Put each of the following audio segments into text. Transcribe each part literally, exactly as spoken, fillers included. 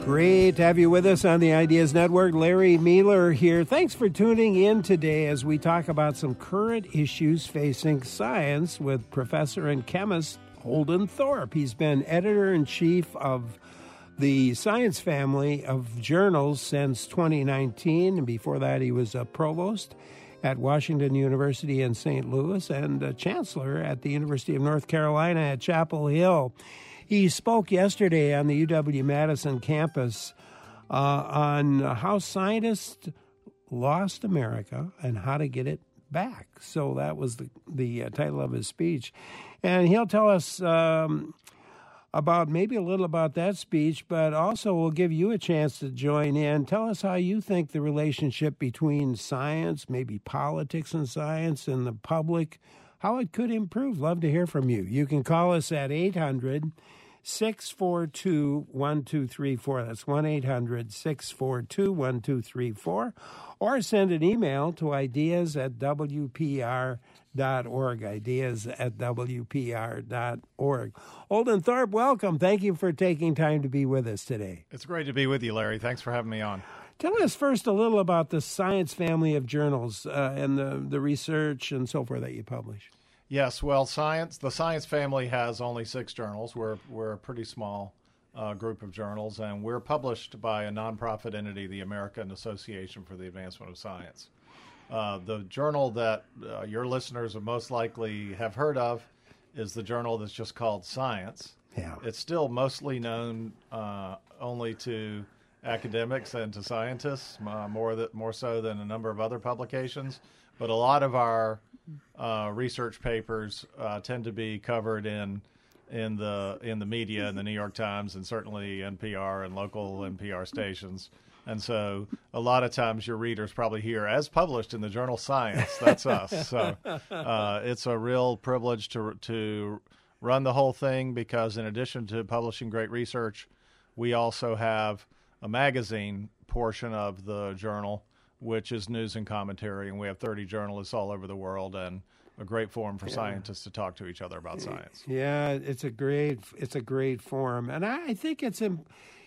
Great to have you with us on the Ideas Network. Larry Mueller here. Thanks for tuning in today as we talk about some current issues facing science with professor and chemist Holden Thorpe. He's been editor-in-chief of the Science family of journals since twenty nineteen, and before that he was a provost at Washington University in Saint Louis and a chancellor at the University of North Carolina at Chapel Hill. He spoke yesterday on the U W-Madison campus uh, on how scientists lost America and how to get it back. So that was the, the uh, title of his speech. And he'll tell us um, about maybe a little about that speech, but also we'll give you a chance to join in. Tell us how you think the relationship between science, maybe politics and science, and the public, how it could improve. Love to hear from you. You can call us at eight hundred, six four two, one two three four. That's one eight hundred, six four two, one two three four. Or send an email to ideas at w p r dot org, ideas at w p r dot org. Holden Thorpe, welcome. Thank you for taking time to be with us today. It's great to be with you, Larry. Thanks for having me on. Tell us first a little about the Science family of journals uh, and the, the research and so forth that you publish. Yes, well, science. The Science family has only six journals. We're we're a pretty small uh, group of journals, and we're published by a nonprofit entity, the American Association for the Advancement of Science. Uh, the journal that uh, your listeners will most likely have heard of is the journal that's just called Science. Yeah. It's still mostly known uh, only to academics and to scientists, uh, more that more so than a number of other publications. But a lot of our uh, research papers uh, tend to be covered in in the in the media, in the New York Times, and certainly N P R and local N P R stations. And so a lot of times your readers probably hear, as published in the journal Science, that's us. So uh, it's a real privilege to to run the whole thing because in addition to publishing great research, we also have a magazine portion of the journal, which is news and commentary, and we have thirty journalists all over the world and a great forum for yeah. scientists to talk to each other about science. Yeah, it's a great it's a great forum, and I think it's a,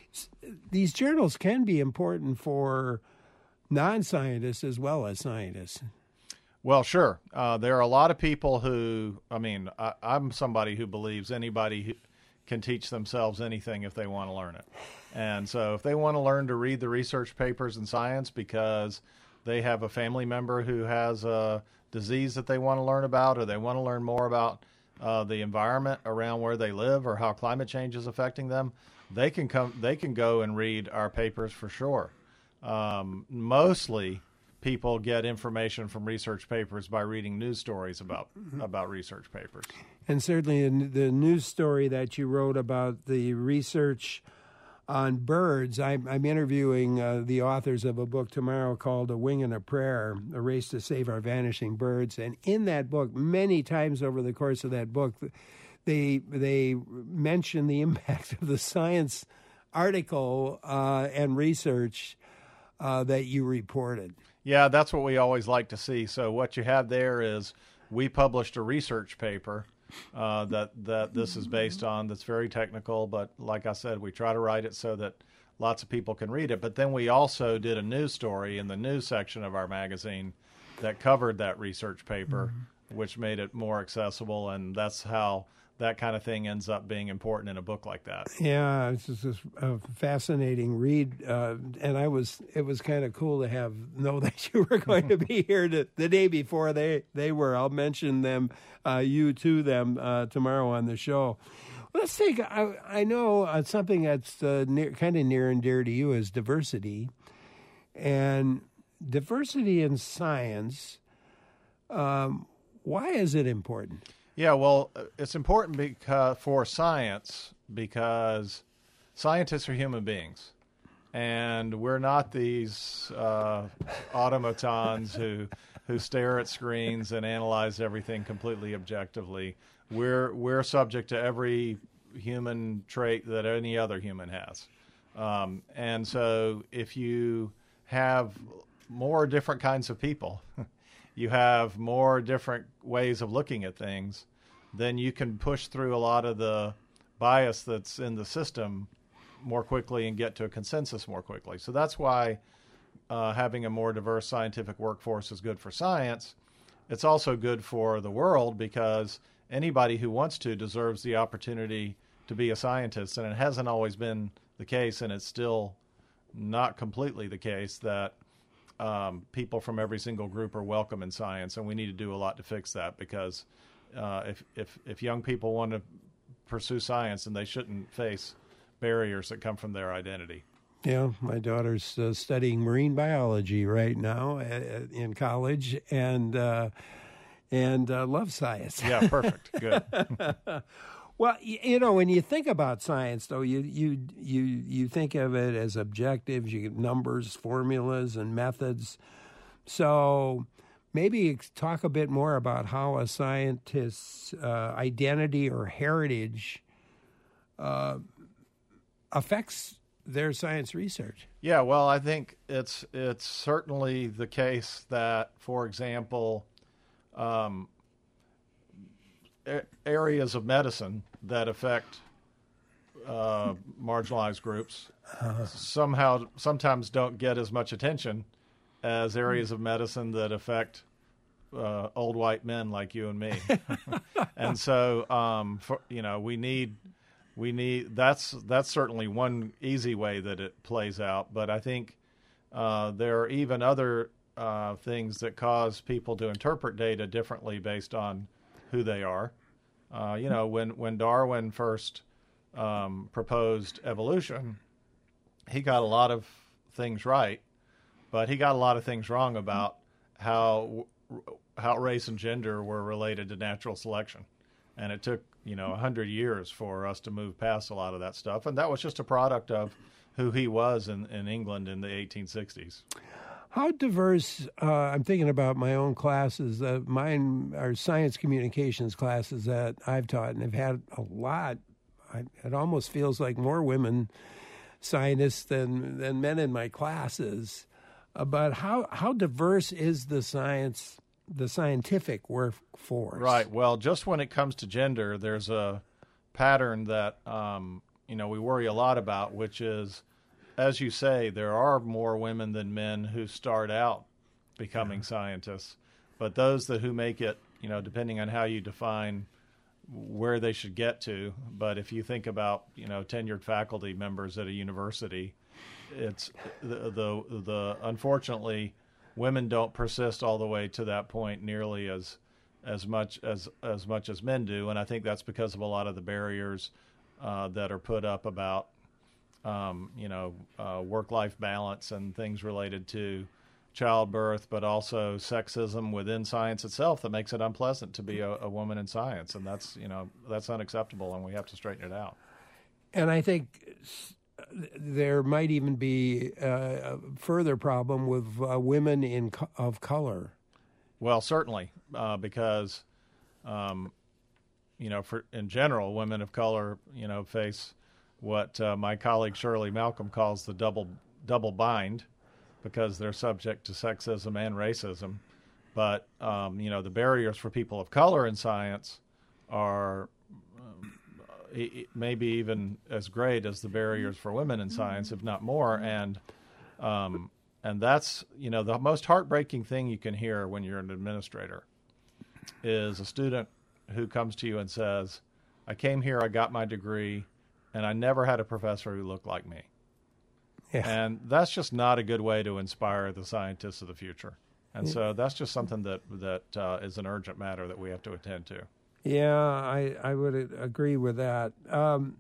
these journals can be important for non-scientists as well as scientists. Well, sure. Uh, there are a lot of people who, I mean, I, I'm somebody who believes anybody who can teach themselves anything if they want to learn it. And so if they want to learn to read the research papers in science because they have a family member who has a disease that they want to learn about, or they want to learn more about uh, the environment around where they live or how climate change is affecting them, they can come. They can go and read our papers for sure. Um, mostly people get information from research papers by reading news stories about about research papers. And certainly the news story that you wrote about the research on birds, I'm, I'm interviewing uh, the authors of a book tomorrow called A Wing and a Prayer, A Race to Save Our Vanishing Birds. And in that book, many times over the course of that book, they they mention the impact of the science article uh, and research uh, that you reported. Yeah, that's what we always like to see. So what you have there is we published a research paper uh, that, that this is based on that's very technical, but like I said, we try to write it so that lots of people can read it. But then we also did a news story in the news section of our magazine that covered that research paper, mm-hmm. which made it more accessible, and that's how that kind of thing ends up being important in a book like that. Yeah, it's just a fascinating read, uh, and I was it was kind of cool to have know that you were going to be here to, the day before they, they were. I'll mention them, uh, you to them uh, tomorrow on the show. Let's take. I, I know uh, something that's uh, near, kind of near and dear to you is diversity, and diversity in science. Um, why is it important? Yeah, well, it's important because for science because scientists are human beings, and we're not these uh, automatons who who stare at screens and analyze everything completely objectively. We're we're subject to every human trait that any other human has, um, and so if you have more different kinds of people. You have more different ways of looking at things, then you can push through a lot of the bias that's in the system more quickly and get to a consensus more quickly. So that's why uh, having a more diverse scientific workforce is good for science. It's also good for the world because anybody who wants to deserves the opportunity to be a scientist, and it hasn't always been the case, and it's still not completely the case that um, people from every single group are welcome in science, and we need to do a lot to fix that because uh, if, if, if young people want to pursue science, then they shouldn't face barriers that come from their identity. Yeah, my daughter's uh, studying marine biology right now uh, in college, and uh, and uh, loves science. Yeah, perfect. Good. Well, you know, when you think about science, though, you you you you think of it as objectives, you get numbers, formulas, and methods. So maybe talk a bit more about how a scientist's uh, identity or heritage uh, affects their science research. Yeah, well, I think it's it's certainly the case that, for example, um, a- areas of medicine that affect uh, marginalized groups uh, somehow sometimes don't get as much attention as areas of medicine that affect uh, old white men like you and me. And so, um, for, you know, we need. We need that's that's certainly one easy way that it plays out, but I think uh, there are even other uh, things that cause people to interpret data differently based on who they are. Uh, you know, when when Darwin first um, proposed evolution, he got a lot of things right, but he got a lot of things wrong about how how race and gender were related to natural selection, and it took you know, a hundred years for us to move past a lot of that stuff. And that was just a product of who he was in, in England in the eighteen sixties. How diverse, uh, I'm thinking about my own classes. Uh, mine are science communications classes that I've taught, and I've had a lot. I, it almost feels like more women scientists than, than men in my classes. Uh, but how, how diverse is the science the scientific workforce? Right. Well, just when it comes to gender, there's a pattern that, um, you know, we worry a lot about, which is, as you say, there are more women than men who start out becoming yeah. scientists. But those that who make it, you know, depending on how you define where they should get to. But if you think about, you know, tenured faculty members at a university, it's the, the, the unfortunately, women don't persist all the way to that point nearly as as much as as much as men do, and I think that's because of a lot of the barriers uh, that are put up about um, you know uh, work-life balance and things related to childbirth, but also sexism within science itself that makes it unpleasant to be a, a woman in science, and that's you know that's unacceptable, and we have to straighten it out. And I think there might even be uh, a further problem with uh, women in co- of color. Well, certainly, uh, because, um, you know, for in general, women of color, you know, face what uh, my colleague Shirley Malcolm calls the double double bind, because they're subject to sexism and racism. But um, you know, the barriers for people of color in science are maybe even as great as the barriers for women in science, if not more. And um, and that's, you know, the most heartbreaking thing you can hear when you're an administrator is a student who comes to you and says, I came here, I got my degree, and I never had a professor who looked like me. Yeah. And that's just not a good way to inspire the scientists of the future. And yeah. so that's just something that, that uh, is an urgent matter that we have to attend to. Yeah, I, I would agree with that. Um,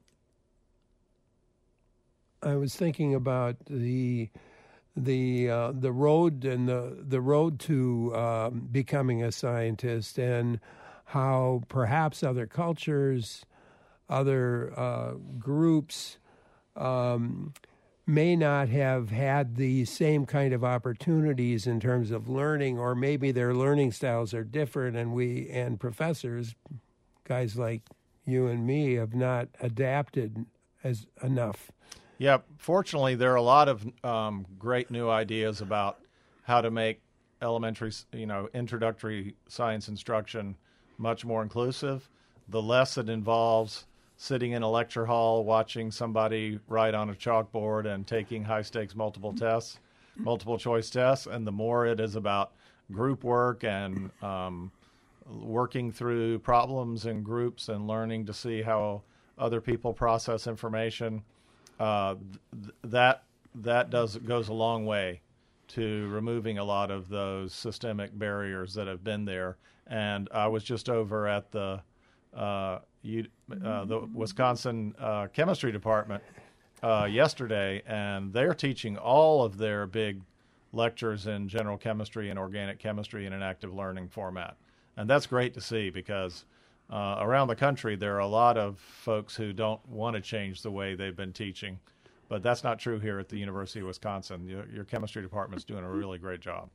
I was thinking about the the uh, the road and the the road to um, becoming a scientist, and how perhaps other cultures, other uh, groups um, may not have had the same kind of opportunities in terms of learning, or maybe their learning styles are different, and we and professors, guys like you and me, have not adapted as enough. Yeah, fortunately, there are a lot of um, great new ideas about how to make elementary, you know, introductory science instruction much more inclusive. The less it involves sitting in a lecture hall watching somebody write on a chalkboard and taking high-stakes multiple tests, multiple choice tests, and the more it is about group work and um, working through problems in groups and learning to see how other people process information, uh, th- that that does goes a long way to removing a lot of those systemic barriers that have been there. And I was just over at the uh, you, uh, the Wisconsin uh, chemistry department uh, yesterday, and they're teaching all of their big lectures in general chemistry and organic chemistry in an active learning format. And that's great to see, because uh, around the country there are a lot of folks who don't want to change the way they've been teaching. But that's not true here at the University of Wisconsin. Your, your chemistry department's doing a really great job.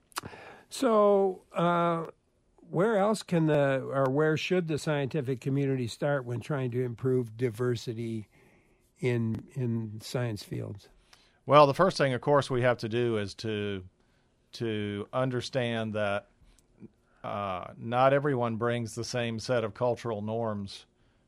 So uh, where else can the, or where should the scientific community start when trying to improve diversity in in science fields? Well, the first thing, of course, we have to do is to to understand that uh, not everyone brings the same set of cultural norms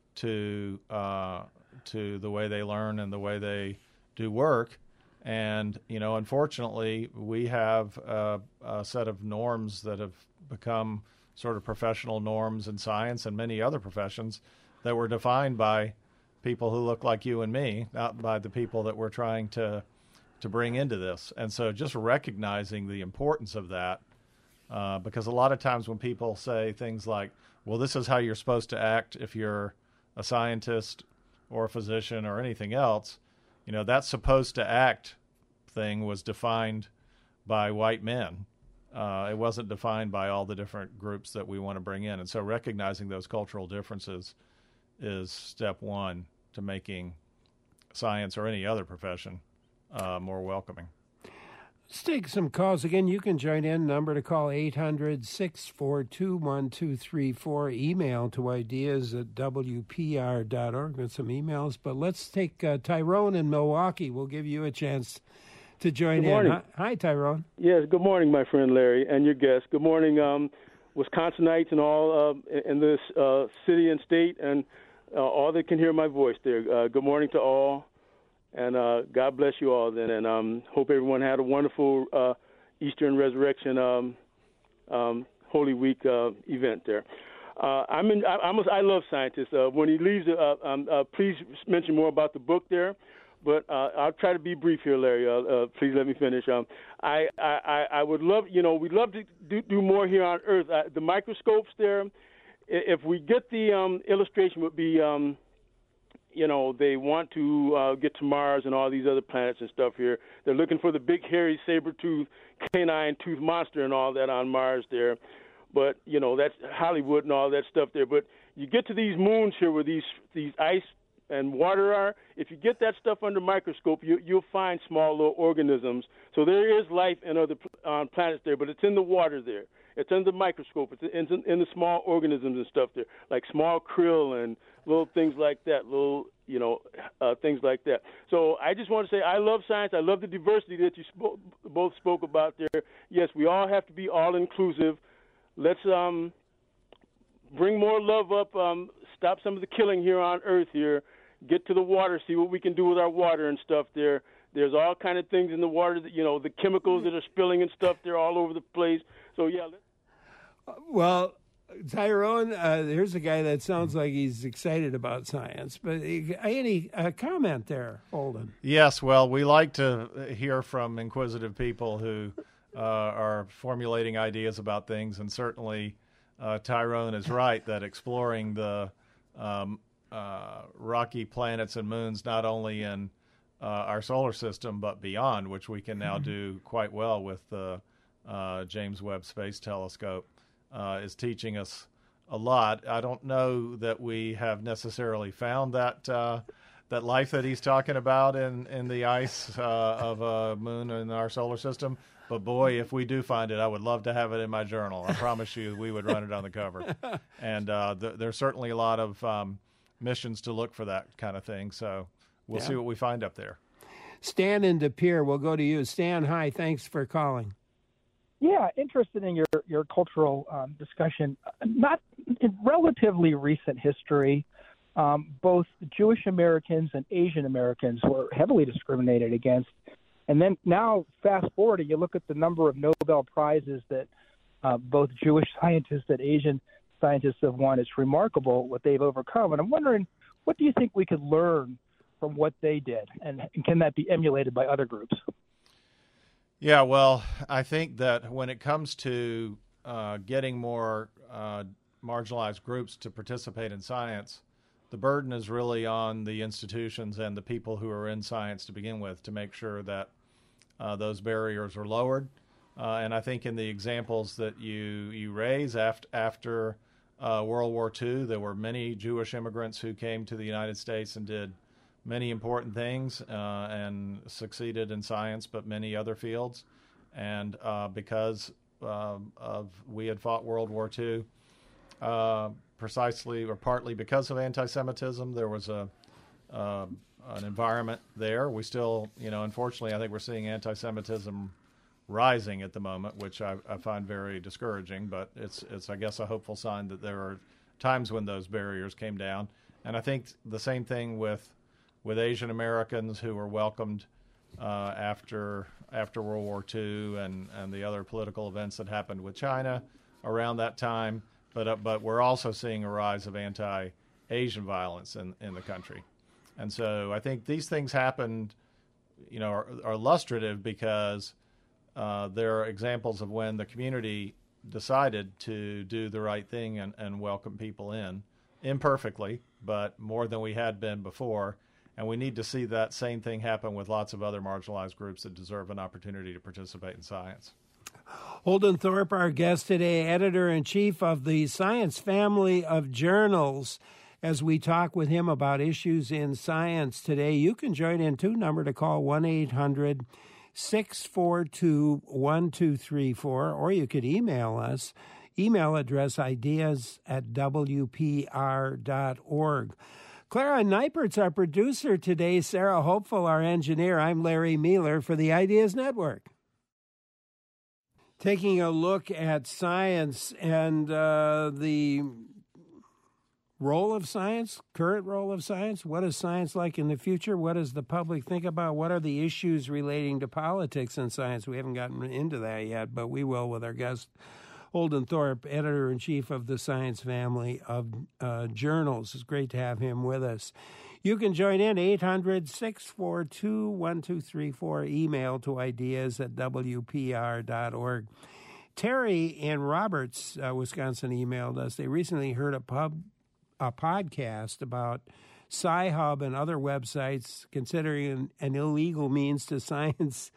to uh, to the way they learn and the way they do work. And, you know, unfortunately, we have a, a set of norms that have become sort of professional norms in science and many other professions that were defined by people who look like you and me, not by the people that we're trying to to bring into this. And so just recognizing the importance of that, uh, because a lot of times when people say things like, well, this is how you're supposed to act if you're a scientist or a physician or anything else, you know, that supposed to act thing was defined by white men. Uh, it wasn't defined by all the different groups that we want to bring in. And so recognizing those cultural differences is step one to making science or any other profession uh, more welcoming. Let's take some calls again. You can join in. Number to call eight hundred, six four two, one two three four. Email to ideas at w p r dot org with some emails. But let's take uh, Tyrone in Milwaukee. We'll give you a chance to join good morning. in. Hi, Hi, Tyrone. Yes, good morning, my friend Larry, and your guest. Good morning, um, Wisconsinites and all uh, in this uh, city and state, and uh, all that can hear my voice there. Uh, good morning to all. And uh, God bless you all then, and um, hope everyone had a wonderful uh, Easter and Resurrection um, um, Holy Week uh, event there. Uh, I'm in, I, I'm a, I love scientists. Uh, when he leaves, uh, um, uh, please mention more about the book there. But uh, I'll try to be brief here, Larry. Uh, uh, please let me finish. Um, I, I, I would love, you know, we'd love to do, do more here on Earth. Uh, the microscopes there, if we get the um, illustration, would be. Um, You know, they want to uh, get to Mars and all these other planets and stuff here. They're looking for the big, hairy, saber-toothed, canine-toothed monster and all that on Mars there. But, you know, that's Hollywood and all that stuff there. But you get to these moons here where these these ice and water are. If you get that stuff under microscope, you, you'll find small little organisms. So there is life in other um, planets there, but it's in the water there. It's under the microscope. It's in, in the small organisms and stuff there, like small krill and little things like that, little, you know, uh, things like that. So I just want to say I love science. I love the diversity that you sp- both spoke about there. Yes, we all have to be all-inclusive. Let's um, bring more love up, um, stop some of the killing here on Earth here, get to the water, see what we can do with our water and stuff there. There's all kind of things in the water, that, you know, the chemicals that are spilling and stuff there all over the place. So, yeah, let's Well, Tyrone, uh, here's a guy that sounds like he's excited about science. But any uh, comment there, Holden? Yes, well, we like to hear from inquisitive people who uh, are formulating ideas about things, and certainly uh, Tyrone is right that exploring the um, uh, rocky planets and moons, not only in uh, our solar system but beyond, which we can now do quite well with the uh, James Webb Space Telescope, Uh, is teaching us a lot. I don't know that we have necessarily found that uh, that life that he's talking about in, in the ice uh, of a moon in our solar system. But boy, if we do find it, I would love to have it in my journal. I promise you we would run it on the cover. And uh, th- there's certainly a lot of um, missions to look for that kind of thing. So we'll yeah. see what we find up there. Stan in De Pere, we'll go to you. Stan, hi, thanks for calling. Yeah, interested in your, your cultural um, discussion. Not in relatively recent history, um, both Jewish Americans and Asian Americans were heavily discriminated against. And then now, fast forward, and you look at the number of Nobel Prizes that uh, both Jewish scientists and Asian scientists have won. It's remarkable what they've overcome. And I'm wondering, what do you think we could learn from what they did? And, and can that be emulated by other groups? Yeah, well, I think that when it comes to uh, getting more uh, marginalized groups to participate in science, the burden is really on the institutions and the people who are in science to begin with to make sure that uh, those barriers are lowered. Uh, and I think in the examples that you, you raise, after, after uh, World War Two, there were many Jewish immigrants who came to the United States and did many important things uh, and succeeded in science, but many other fields. And uh, because uh, of we had fought World War Two, uh, precisely or partly because of anti-Semitism, there was a uh, an environment there. We still, you know, unfortunately, I think we're seeing anti-Semitism rising at the moment, which I, I find very discouraging. But it's it's I guess a hopeful sign that there are times when those barriers came down. And I think the same thing with with Asian Americans who were welcomed uh, after after World War Two and, and the other political events that happened with China around that time. But uh, but we're also seeing a rise of anti-Asian violence in, in the country. And so I think these things happened, you know, are, are illustrative because uh, there are examples of when the community decided to do the right thing and, and welcome people in, imperfectly, but more than we had been before. And we need to see that same thing happen with lots of other marginalized groups that deserve an opportunity to participate in science. Holden Thorpe, our guest today, editor-in-chief of the Science Family of Journals. As we talk with him about issues in science today, you can join in, too. Number to call, one eight hundred six four two one two three four, or you could email us. Email address ideas at w p r dot org. Clara Neipert's our producer today, Sarah Hopeful, our engineer. I'm Larry Mealer for the Ideas Network. Taking a look at science and uh, the role of science, current role of science. What is science like in the future? What does the public think about? What are the issues relating to politics and science? We haven't gotten into that yet, but we will with our guest, Holden Thorpe, editor-in-chief of the Science Family of uh, Journals. It's great to have him with us. You can join in, eight hundred six four two one two three four, email to ideas at w p r dot org. Terry in Roberts, uh, Wisconsin, emailed us. They recently heard a pub a podcast about Sci-Hub and other websites considering an, an illegal means to scientific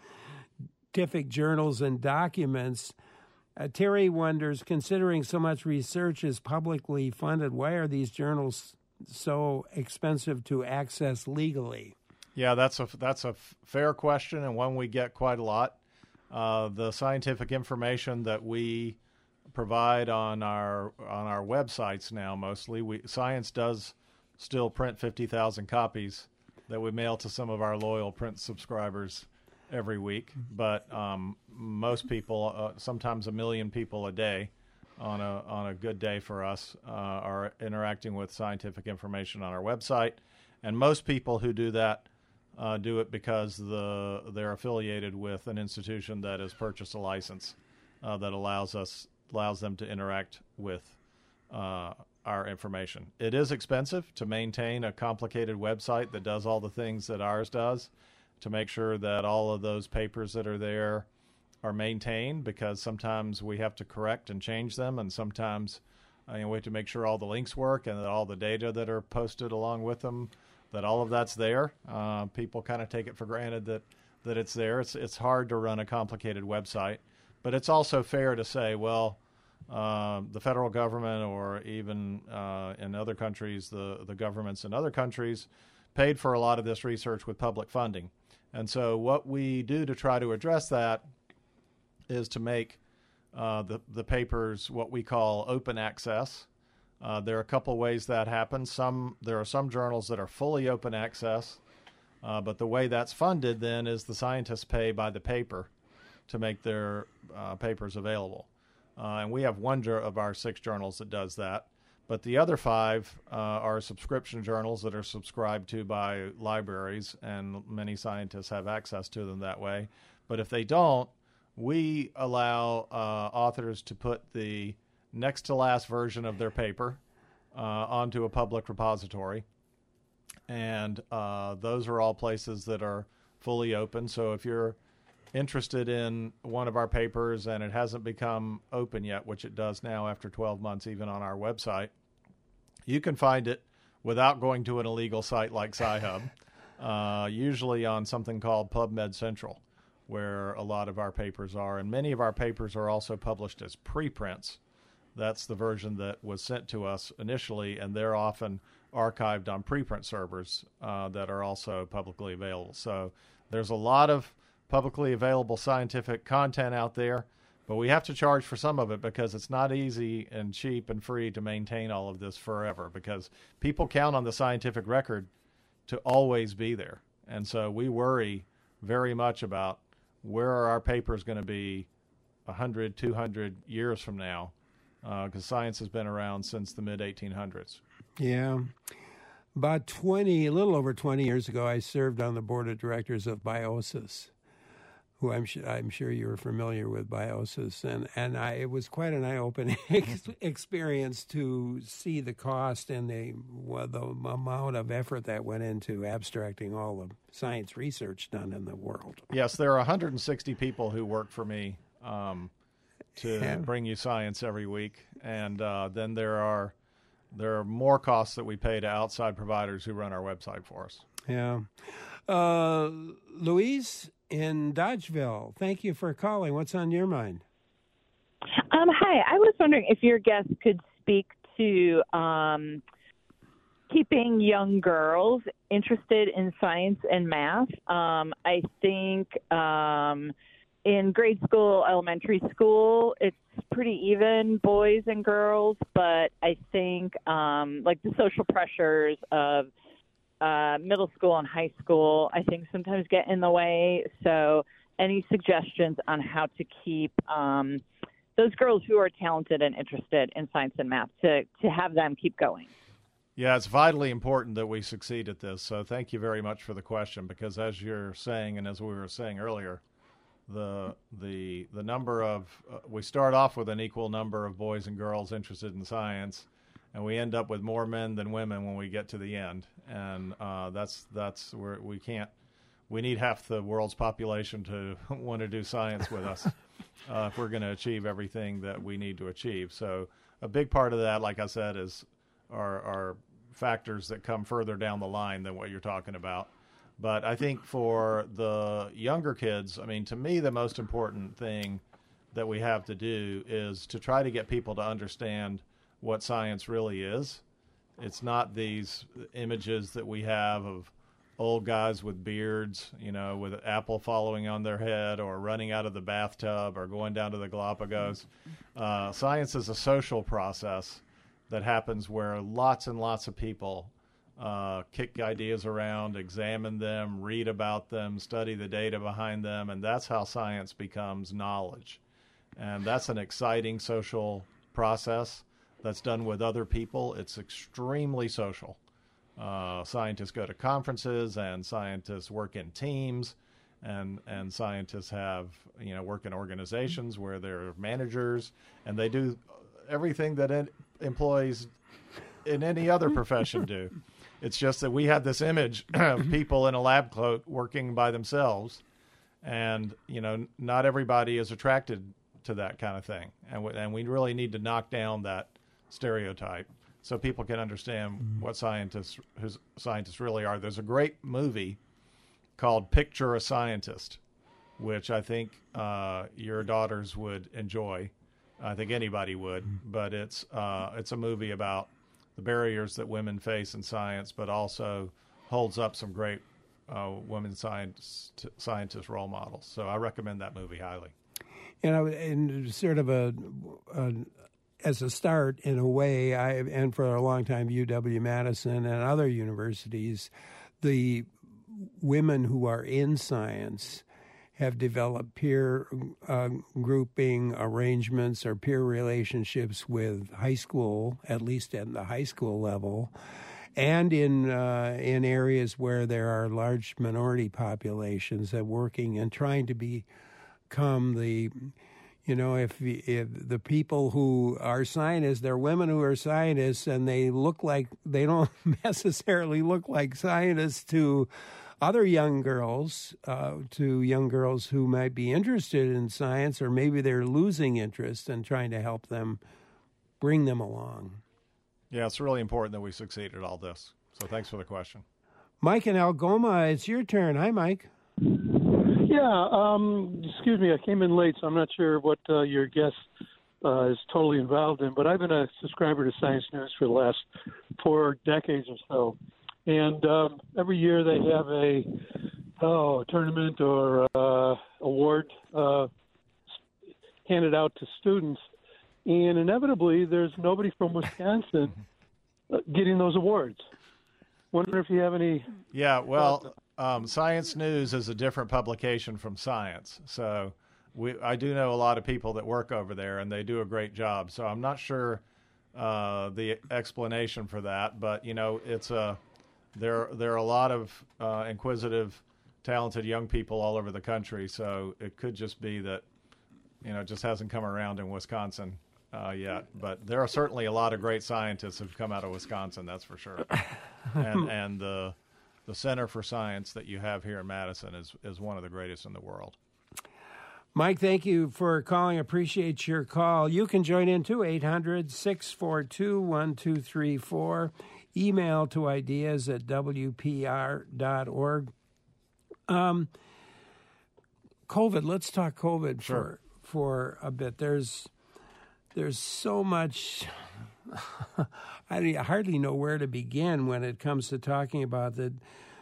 journals and documents. Uh, Terry wonders, considering so much research is publicly funded, why are these journals so expensive to access legally? Yeah, that's a that's a fair question, and one we get quite a lot. Uh, the scientific information that we provide on our on our websites now, mostly, we Science does still print fifty thousand copies that we mail to some of our loyal print subscribers every week. But um, most people, uh, sometimes a million people a day, on a on a good day for us, uh, are interacting with scientific information on our website. And most people who do that uh, do it because the they're affiliated with an institution that has purchased a license uh, that allows us allows them to interact with uh, our information. It is expensive to maintain a complicated website that does all the things that ours does, to make sure that all of those papers that are there are maintained, because sometimes we have to correct and change them, and sometimes uh, you know, we have to make sure all the links work and that all the data that are posted along with them, that all of that's there. Uh, people kind of take it for granted that, that it's there. It's it's hard to run a complicated website, but it's also fair to say, well, uh, the federal government, or even uh, in other countries, the, the governments in other countries paid for a lot of this research with public funding. And so what we do to try to address that is to make uh, the, the papers what we call open access. Uh, there are a couple ways that happens. Some There are some journals that are fully open access, uh, but the way that's funded then is the scientists pay by the paper to make their uh, papers available. Uh, and we have one of our six journals that does that. But the other five uh, are subscription journals that are subscribed to by libraries, and many scientists have access to them that way. But if they don't, we allow uh, authors to put the next to last version of their paper uh, onto a public repository. And uh, those are all places that are fully open. So if you're interested in one of our papers and it hasn't become open yet, which it does now after twelve months, even on our website, you can find it without going to an illegal site like Sci-Hub, uh, usually on something called PubMed Central, where a lot of our papers are. And many of our papers are also published as preprints. That's the version that was sent to us initially, and they're often archived on preprint servers uh, that are also publicly available. So there's a lot of publicly available scientific content out there, but we have to charge for some of it because it's not easy and cheap and free to maintain all of this forever, because people count on the scientific record to always be there. And so we worry very much about where are our papers going to be one hundred, two hundred years from now, because uh, science has been around since the mid eighteen hundreds. Yeah. About twenty, a little over twenty years ago, I served on the board of directors of Biosis, who I'm sure, I'm sure you're familiar with Biosis. And, and I, it was quite an eye-opening experience to see the cost and the, well, the amount of effort that went into abstracting all the science research done in the world. Yes, there are one hundred sixty people who work for me um, to Yeah. bring you science every week. And uh, then there are there are more costs that we pay to outside providers who run our website for us. Yeah. Uh, Louise in Dodgeville, thank you for calling. What's on your mind? Um, hi, I was wondering if your guest could speak to um, keeping young girls interested in science and math. Um, I think um, in grade school, elementary school, it's pretty even, boys and girls, but I think um, like the social pressures of uh, middle school and high school, I think sometimes get in the way. So any suggestions on how to keep um, those girls who are talented and interested in science and math to, to have them keep going? Yeah, it's vitally important that we succeed at this. So thank you very much for the question, because as you're saying, and as we were saying earlier, the the the number of uh, we start off with an equal number of boys and girls interested in science, and we end up with more men than women when we get to the end. And uh, that's that's where we can't. We need half the world's population to want to do science with us uh, if we're going to achieve everything that we need to achieve. So a big part of that, like I said, is are, are factors that come further down the line than what you're talking about. But I think for the younger kids, I mean, to me, the most important thing that we have to do is to try to get people to understand what science really is. It's not these images that we have of old guys with beards, you know, with an apple following on their head, or running out of the bathtub, or going down to the Galapagos. Uh, science is a social process that happens where lots and lots of people uh, kick ideas around, examine them, read about them, study the data behind them, and that's how science becomes knowledge. And that's an exciting social process that's done with other people. It's extremely social. Uh, scientists go to conferences, and scientists work in teams, and and scientists have, you know, work in organizations where they're managers, and they do everything that in, employees in any other profession do. It's just that we have this image of people in a lab coat working by themselves, and you know, not everybody is attracted to that kind of thing, and we, and we really need to knock down that stereotype so people can understand mm-hmm. what scientists who scientists really are. There's a great movie called Picture a Scientist, which I think uh, your daughters would enjoy. I think anybody would, mm-hmm. but it's uh, it's a movie about the barriers that women face in science, but also holds up some great uh, women science scientist role models. So I recommend that movie highly. You know, and sort of a, a as a start, in a way, I and for a long time, U W Madison and other universities, the women who are in science have developed peer uh, grouping arrangements or peer relationships with high school, at least at the high school level, and in uh, in areas where there are large minority populations that working and trying to become the, you know, if, if the people who are scientists, they're women who are scientists, and they look like, they don't necessarily look like scientists to other young girls, uh, to young girls who might be interested in science, or maybe they're losing interest and trying to help them, bring them along. Yeah, it's really important that we succeed at all this. So thanks for the question. Mike in Algoma, it's your turn. Hi, Mike. Yeah, um, excuse me, I came in late, so I'm not sure what uh, your guest uh, is totally involved in, but I've been a subscriber to Science News for the last four decades or so. And um, every year they have a oh tournament or uh, award uh, handed out to students, and inevitably there's nobody from Wisconsin getting those awards. Wonder if you have any. Yeah, well, um, Science News is a different publication from Science, so we I do know a lot of people that work over there, and they do a great job. So I'm not sure uh, the explanation for that, but you know, it's a There, there are a lot of uh, inquisitive, talented young people all over the country, so it could just be that, you know, it just hasn't come around in Wisconsin uh, yet. But there are certainly a lot of great scientists who've come out of Wisconsin, that's for sure. And, and the the Center for Science that you have here in Madison is, is one of the greatest in the world. Mike, thank you for calling. Appreciate your call. You can join in too, eight hundred, six four two, one two three four. Email to ideas at w p r dot org. Um, COVID, let's talk COVID Sure. for for a bit. There's there's so much, I hardly know where to begin when it comes to talking about the,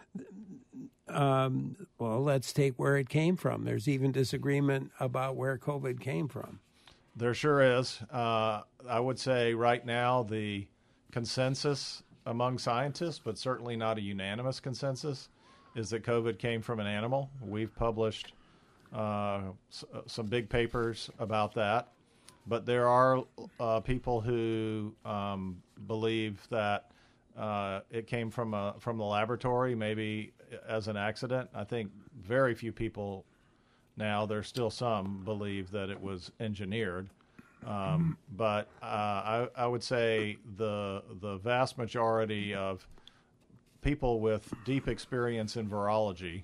um, well, let's take where it came from. There's even disagreement about where COVID came from. There sure is. Uh, I would say right now the consensus among scientists, but certainly not a unanimous consensus, is that COVID came from an animal. We've published uh, s- some big papers about that, but there are uh, people who um, believe that uh, it came from a, from the laboratory, maybe as an accident. I think very few people now, there's still some, believe that it was engineered. Um, but uh, I, I would say the the vast majority of people with deep experience in virology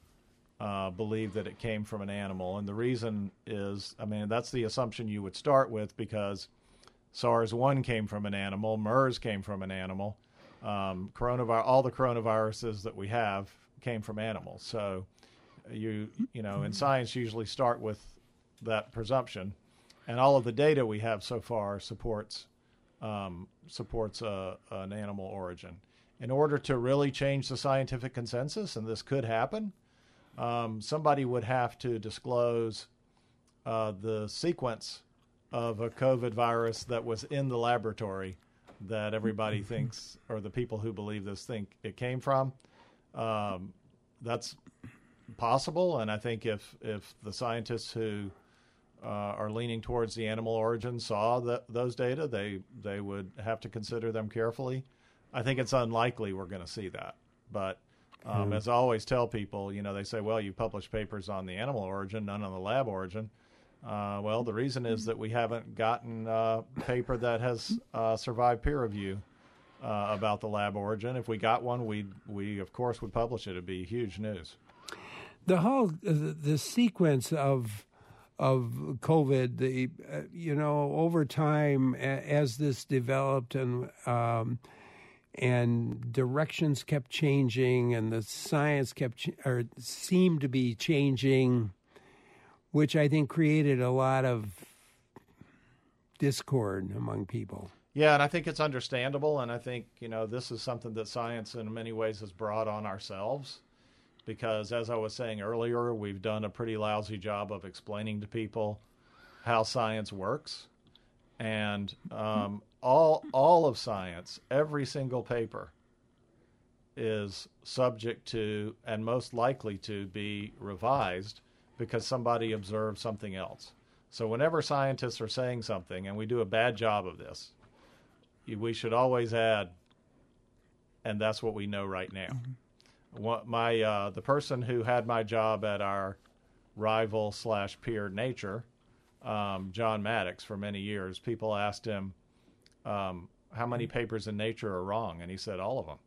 uh, believe that it came from an animal. And the reason is, I mean, that's the assumption you would start with, because SARS one came from an animal, MERS came from an animal, um, coronavirus, all the coronaviruses that we have came from animals. So you you know, in science, you usually start with that presumption. And all of the data we have so far supports um, supports uh, an animal origin. In order to really change the scientific consensus, and this could happen, um, somebody would have to disclose uh, the sequence of a COVID virus that was in the laboratory that everybody thinks, or the people who believe this think it came from. Um, that's possible, and I think if if the scientists who Uh, are leaning towards the animal origin saw that, those data, they they would have to consider them carefully. I think it's unlikely we're going to see that. But um, mm. as I always tell people, you know, they say, well, you published papers on the animal origin, none on the lab origin. Uh, well, the reason is that we haven't gotten a paper that has uh, survived peer review uh, about the lab origin. If we got one, we we of course would publish it. It'd be huge news. The whole the, the sequence of of COVID, the uh, you know, over time a, as this developed and um, and directions kept changing and the science kept ch- or seemed to be changing, which I think created a lot of discord among people. Yeah, and I think it's understandable, and I think, you know, this is something that science in many ways has brought on ourselves. Because, as I was saying earlier, we've done a pretty lousy job of explaining to people how science works. And um, all all of science, every single paper, is subject to and most likely to be revised because somebody observed something else. So whenever scientists are saying something, and we do a bad job of this, we should always add, and that's what we know right now. Mm-hmm. What my uh, the person who had my job at our rival slash peer Nature, um, John Maddox, for many years, people asked him, um, how many papers in Nature are wrong? And he said, all of them.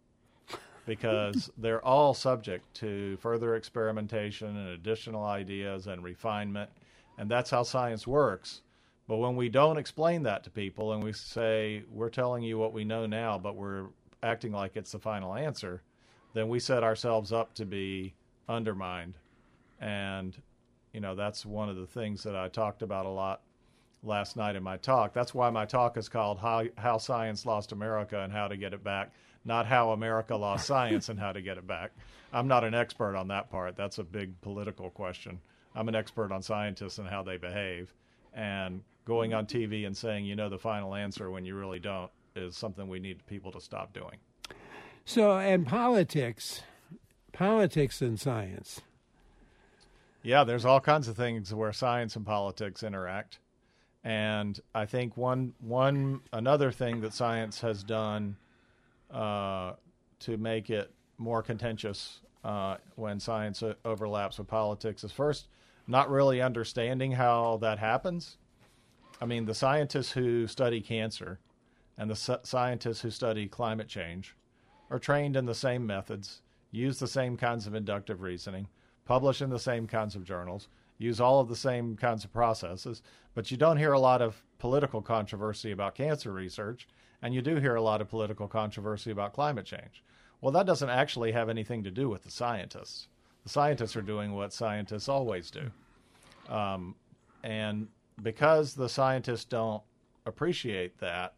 Because they're all subject to further experimentation and additional ideas and refinement. And that's how science works. But when we don't explain that to people and we say, we're telling you what we know now, but we're acting like it's the final answer, then we set ourselves up to be undermined. And, you know, that's one of the things that I talked about a lot last night in my talk. That's why my talk is called How, How Science Lost America and How to Get It Back, not How America Lost Science and How to Get It Back. I'm not an expert on that part. That's a big political question. I'm an expert on scientists and how they behave. And going on T V and saying, you know, the final answer when you really don't is something we need people to stop doing. So, and politics, politics and science. Yeah, there's all kinds of things where science and politics interact. And I think one, one, another thing that science has done uh, to make it more contentious uh, when science overlaps with politics is first, not really understanding how that happens. I mean, the scientists who study cancer and the scientists who study climate change are trained in the same methods, use the same kinds of inductive reasoning, publish in the same kinds of journals, use all of the same kinds of processes, but you don't hear a lot of political controversy about cancer research, and you do hear a lot of political controversy about climate change. Well, that doesn't actually have anything to do with the scientists. The scientists are doing what scientists always do. Um, and because the scientists don't appreciate that,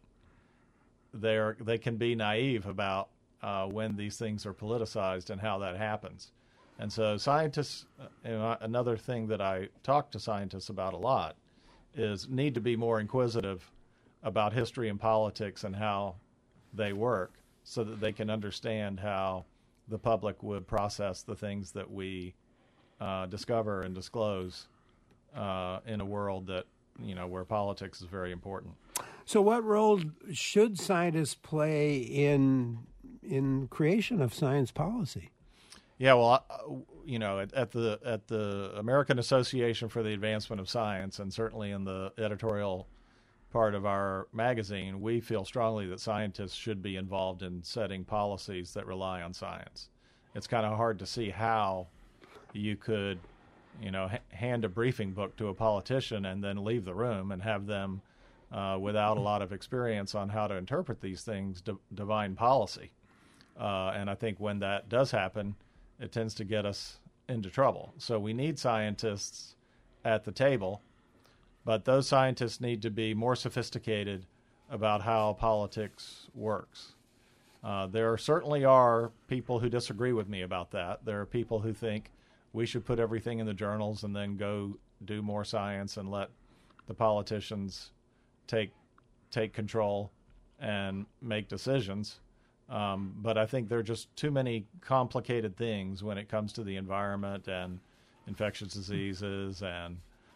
they're, they can be naive about uh, when these things are politicized and how that happens. And so scientists, you know, another thing that I talk to scientists about a lot is need to be more inquisitive about history and politics and how they work so that they can understand how the public would process the things that we uh, discover and disclose uh, in a world that, you know, where politics is very important. So what role should scientists play in in creation of science policy? Yeah, well, you know, at, at the at the American Association for the Advancement of Science, and certainly in the editorial part of our magazine, we feel strongly that scientists should be involved in setting policies that rely on science. It's kind of hard to see how you could, you know, ha- hand a briefing book to a politician and then leave the room and have them, uh, without a lot of experience on how to interpret these things, d- divine policy. Uh, and I think when that does happen, it tends to get us into trouble. So we need scientists at the table, but those scientists need to be more sophisticated about how politics works. Uh, there certainly are people who disagree with me about that. There are people who think we should put everything in the journals and then go do more science and let the politicians take take control and make decisions. Um, but I think there are just too many complicated things when it comes to the environment and infectious diseases and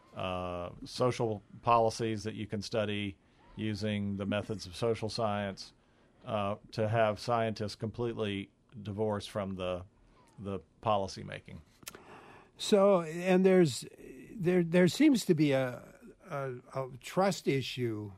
uh, social policies that you can study using the methods of social science uh, to have scientists completely divorced from the the policy making. So, and there's there there seems to be a a, a trust issue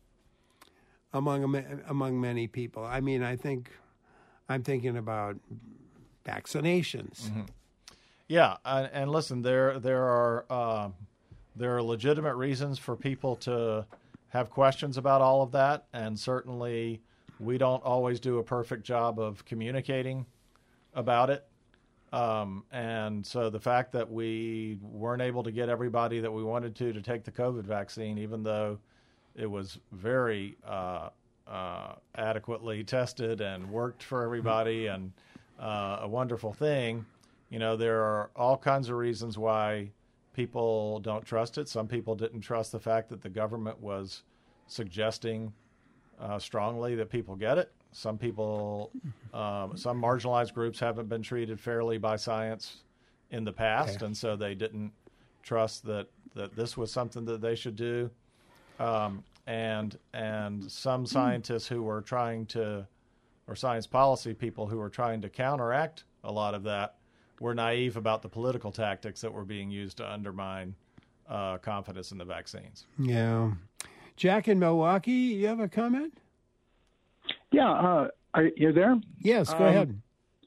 among among many people. I mean, I think I'm thinking about vaccinations. Mm-hmm. Yeah, and, and listen, there there are uh, there are legitimate reasons for people to have questions about all of that, and certainly we don't always do a perfect job of communicating about it. Um, and so the fact that we weren't able to get everybody that we wanted to to take the COVID vaccine, even though it was very uh, uh, adequately tested and worked for everybody and uh, a wonderful thing, you know, there are all kinds of reasons why people don't trust it. Some people didn't trust the fact that the government was suggesting uh, strongly that people get it. Some people, um, some marginalized groups haven't been treated fairly by science in the past, okay. and so they didn't trust that, that this was something that they should do. Um, and and some scientists who were trying to, or science policy people who were trying to counteract a lot of that, were naive about the political tactics that were being used to undermine uh, confidence in the vaccines. Yeah. Jack in Milwaukee, you have a comment? Yeah, uh, are you there? Yes, go um, ahead.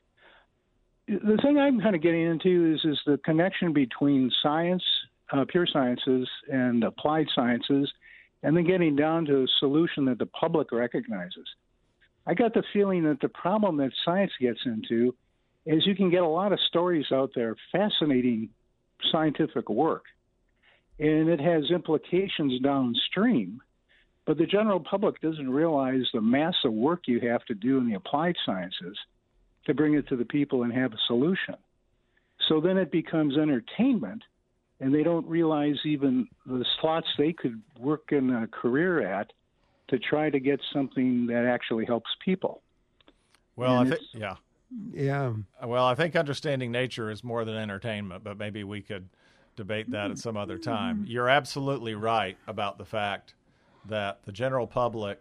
The thing I'm kind of getting into is is the connection between science, uh, pure sciences, and applied sciences, and then getting down to a solution that the public recognizes. I got the feeling that the problem that science gets into is you can get a lot of stories out there, fascinating scientific work, and it has implications downstream, but the general public doesn't realize the massive work you have to do in the applied sciences to bring it to the people and have a solution. So then it becomes entertainment, and they don't realize even the slots they could work in a career at to try to get something that actually helps people. Well, And I think, it's- yeah. Yeah. Well, I think understanding nature is more than entertainment, but maybe we could debate that at some other time. You're absolutely right about the fact that the general public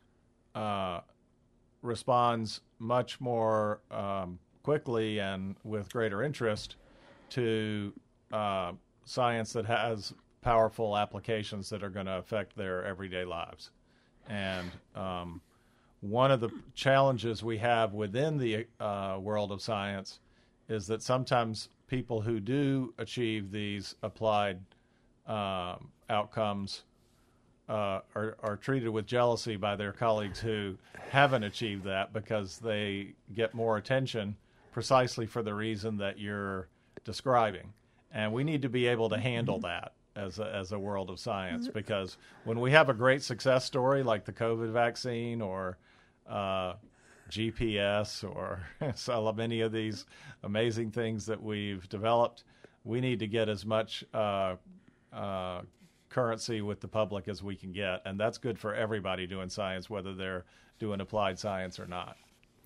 uh, responds much more um, quickly and with greater interest to uh, science that has powerful applications that are going to affect their everyday lives. And um, one of the challenges we have within the uh, world of science is that sometimes people who do achieve these applied um, outcomes uh, are, are treated with jealousy by their colleagues who haven't achieved that, because they get more attention precisely for the reason that you're describing. And we need to be able to handle that as a, as a world of science, because when we have a great success story like the COVID vaccine or uh, G P S or so many of these amazing things that we've developed, we need to get as much uh, uh, currency with the public as we can get. And that's good for everybody doing science, whether they're doing applied science or not.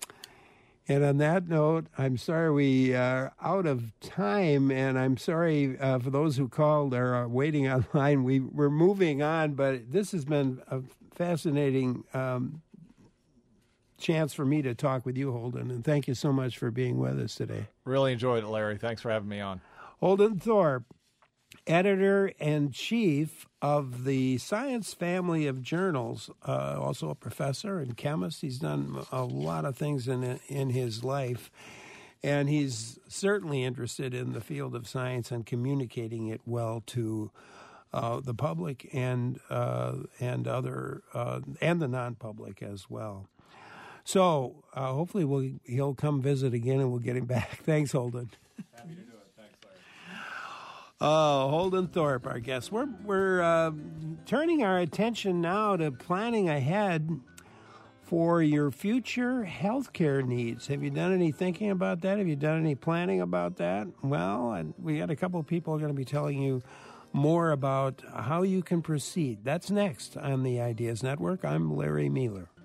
And on that note, I'm sorry we are out of time, and I'm sorry uh, for those who called or are waiting online. We, we're moving on, but this has been a fascinating um, chance for me to talk with you, Holden, and thank you so much for being with us today. Really enjoyed it, Larry. Thanks for having me on. Holden Thorpe, editor-in-chief of the Science family of journals, uh, also a professor and chemist. He's done a lot of things in in his life, and he's certainly interested in the field of science and communicating it well to uh, the public and uh, and other uh, and the non-public as well. So uh, hopefully we'll, he'll come visit again, and we'll get him back. Thanks, Holden. Happy to do it. Thanks, Larry. Oh, Holden Thorpe, our guest. We're we're uh, turning our attention now to planning ahead for your future healthcare needs. Have you done any thinking about that? Have you done any planning about that? Well, and we got a couple of people who are going to be telling you more about how you can proceed. That's next on the Ideas Network. I'm Larry Mealer.